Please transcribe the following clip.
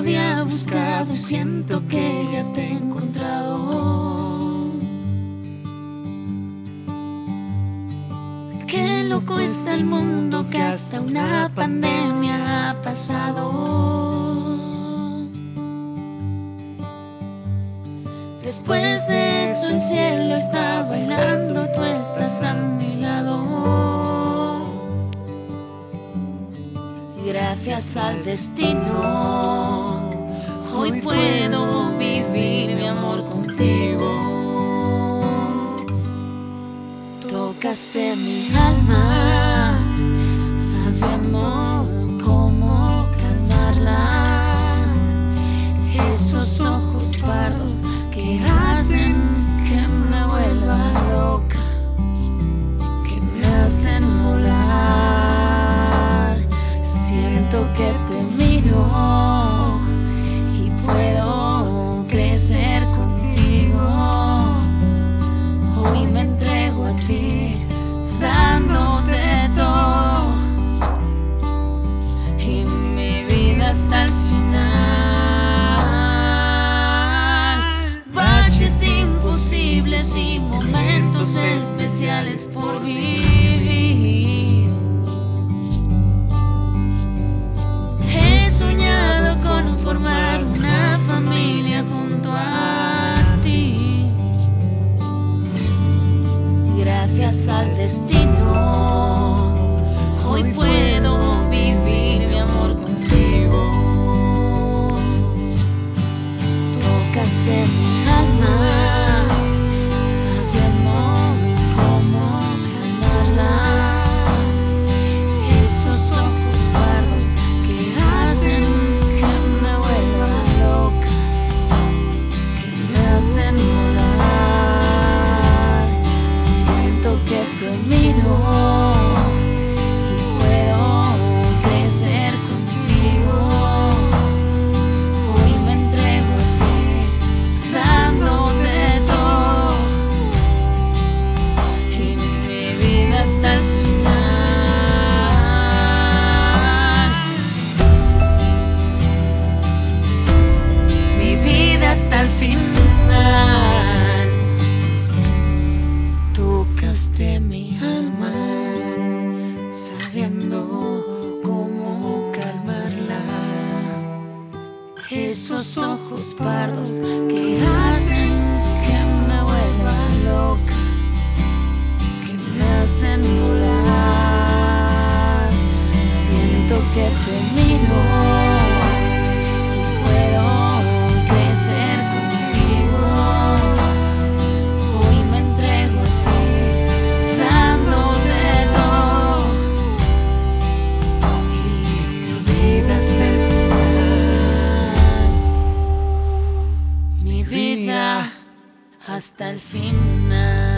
había buscado y siento que ya te he encontrado. Qué loco está el mundo, que hasta una pandemia ha pasado. Después de eso el cielo está bailando, tú estás a mi lado. Y gracias al destino, hoy puedo vivir mi amor contigo. Tocaste mi alma, sabiendo cómo calmarla. Esos ojos pardos que hacen que me vuelva loca, que me hacen volar. Siento que te miro y puedo crecer contigo. Hoy me entrego a ti, dándote todo, y mi vida hasta el final. Baches imposibles y momentos especiales por vivir. He soñado con formar una familia junto a ti. Gracias al destino, hoy puedo vivir mi amor contigo. Tocaste mi alma, sabiendo cómo calmarla. Esos ojos pardos que hacen que me vuelva loca, que me hacen volar. Siento que te miro y puedo crecer contigo. Hoy me entrego a ti, dándote todo, y mi vida hasta el final. Mi vida hasta el final. Tocaste mi alma, sabiendo cómo calmarla. Esos ojos pardos que hacen que me vuelva loca, que me hacen volar. Siento que te miro y puedo crecer contigo. Hoy me entrego a ti, dándote todo, y mi vida hasta el final. Mi vida hasta el final.